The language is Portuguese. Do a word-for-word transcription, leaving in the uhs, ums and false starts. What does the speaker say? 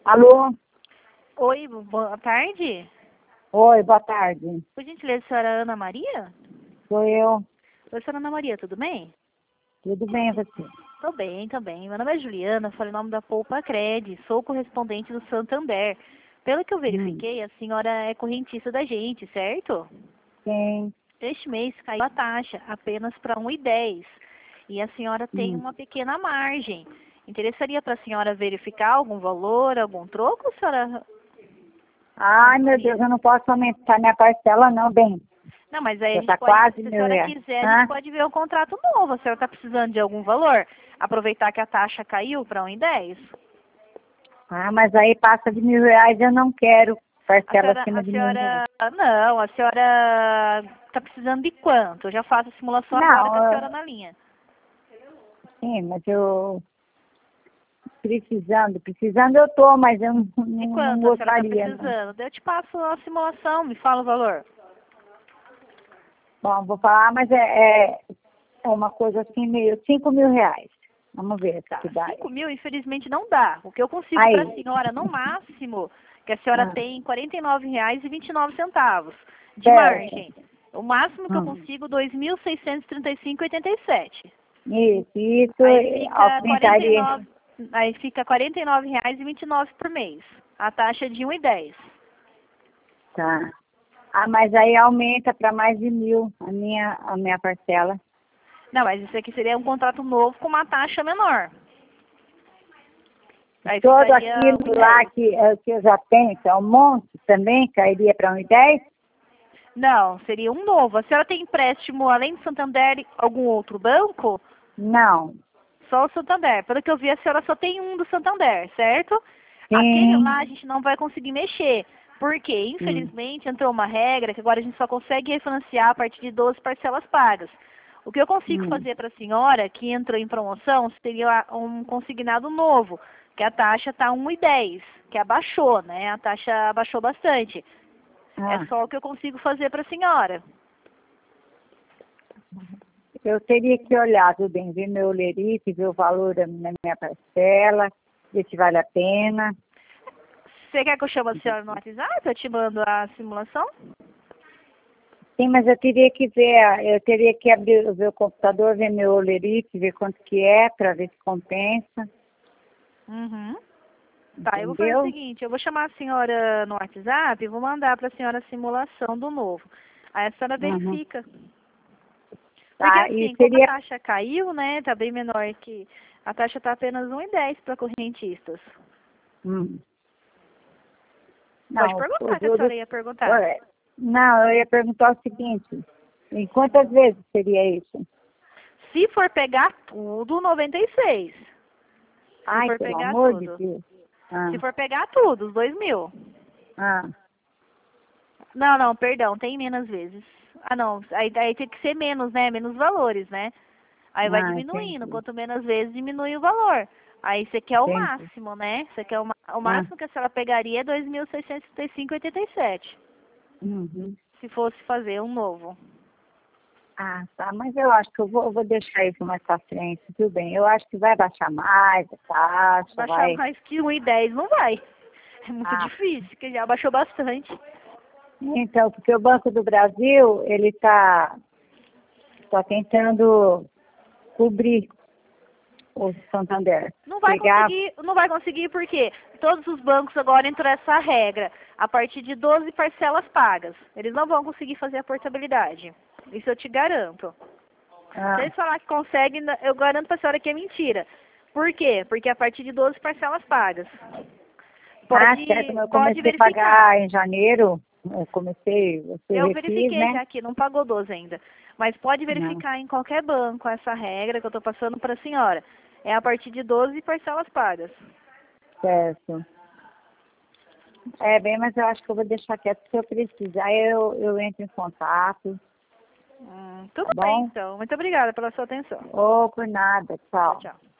Alô? Oi, boa tarde. Oi, boa tarde. Por gentileza, a senhora Ana Maria? Sou eu. Oi, senhora Ana Maria, tudo bem? Tudo bem, você? Tô bem também. Meu nome é Juliana, falei o nome da Poupa Cred, sou correspondente do Santander. Pelo que eu verifiquei, Hum. a senhora é correntista da gente, certo? Sim. Este mês caiu a taxa apenas para um e dez e a senhora tem Hum. uma pequena margem. Interessaria para a senhora verificar algum valor, algum troco, senhora Ai, Ana meu Deus, Maria? eu não posso aumentar minha parcela, não, bem. Não, mas aí a Já gente tá pode, quase se a mil senhora reais. quiser, a gente Hã? pode ver um contrato novo. A senhora está precisando de algum valor? Aproveitar que a taxa caiu para um e dez. Ah, mas aí passa de mil reais, eu não quero A parcela senhora, acima a de mil reais. senhora, não, a senhora está precisando de quanto? Eu já faço a simulação agora com a Não, senhora eu- na linha. sim, mas eu precisando, precisando eu tô, mas eu não, De não, não quanto a senhora está gostaria, não. precisando? Eu te passo a simulação, me fala o valor. Bom, vou falar, mas é, é é uma coisa assim, meio cinco mil reais. Vamos ver Tá, se dá. cinco mil infelizmente não dá. O que eu consigo para a Aí. senhora, no máximo, que a senhora Ah, tem quarenta e nove reais e vinte e nove centavos de certo. margem. O máximo que eu Hum. consigo, dois mil seiscentos e trinta e cinco e oitenta e sete. Isso, isso Aí eh, fica quarenta e aumentaria. nove, aí fica quarenta e nove reais e vinte e nove por mês. A taxa é de um e dez. Tá. Ah, mas aí aumenta para mais de mil a minha, a minha parcela. Não, mas isso aqui seria um contrato novo com uma taxa menor. Aí Todo ficaria um e aquilo lá dez. que, eh, que eu já tenho, que é um monte, também cairia para um e dez? Não, seria um novo. A senhora tem empréstimo, além do Santander, algum outro banco? Não. Só o Santander. Pelo que eu vi, a senhora só tem um do Santander, certo? Aquele lá a Sim. gente não vai conseguir mexer. Porque, Hum. infelizmente, entrou uma regra que agora a gente só consegue refinanciar a partir de doze parcelas pagas. O que eu consigo Hum. fazer para a senhora, que entrou em promoção, seria um consignado novo, que a taxa está um e dez, que abaixou, né? A taxa abaixou bastante. É Ah, só o que eu consigo fazer para a senhora. eu teria que olhar tudo bem, ver meu lerite, ver o valor da minha minha parcela, ver se vale a pena. Você quer que eu chame a senhora no WhatsApp? Eu te mando a simulação? Sim, mas eu teria que ver, eu teria que abrir ver o computador, ver meu olerite, ver quanto que é, para ver se compensa, Uhum. Tá, eu vou fazer o entendeu? seguinte, eu vou chamar a senhora no WhatsApp e vou mandar para a senhora a simulação do novo. Aí a senhora Uhum. verifica. Porque Tá, e assim, como a seria, taxa caiu, né, tá bem menor que... A taxa tá apenas um e dez para correntistas. hum, Pode não, o perguntar, que a juros, senhora ia perguntar. é, não, eu ia perguntar o seguinte, em quantas vezes seria isso? Se for pegar tudo, noventa e seis. Se Ai, for pelo pegar amor de tudo. Deus. Ah, Se for pegar tudo, os dois mil. ah, Não, não, perdão, tem menos vezes. Ah, não, aí, aí tem que ser menos, né? Menos valores, né? Aí vai ah, diminuindo, entendi, quanto menos vezes diminui o valor. Aí você quer o entendi. máximo, né? Você quer o, ma- o Ah, máximo que a senhora pegaria é dois mil seiscentos e trinta e cinco e oitenta e sete, uhum. se fosse fazer um novo. Ah, tá, mas eu acho que eu vou, eu vou deixar isso mais pra frente, tudo bem. Eu acho que vai baixar mais a taxa, Baixar vai. mais que um e dez não vai. É muito Ah, difícil, porque já baixou bastante. então, porque o Banco do Brasil, ele está tá tentando cobrir o Santander. Não vai Pegar, conseguir, não vai conseguir porque todos os bancos agora entrou essa regra, a partir de doze parcelas pagas. Eles não vão conseguir fazer a portabilidade. Isso eu te garanto. Se ah, eles falar que conseguem, eu garanto pra senhora que é mentira. Por quê? Porque é a partir de doze parcelas pagas. ah, certo, Pode, mas eu pode comecei a verificar. pagar em janeiro, eu comecei, você Eu refiz, verifiquei né? já aqui, não pagou doze ainda. Mas pode Não, verificar em qualquer banco essa regra que eu estou passando para a senhora. É a partir de doze parcelas pagas. certo. É bem, mas eu acho que eu vou deixar quieto se eu precisar, eu, eu entro em contato, Hum, tá tudo bem, bom? então. Muito obrigada pela sua atenção. Ou por nada, Tchau, tchau. tchau.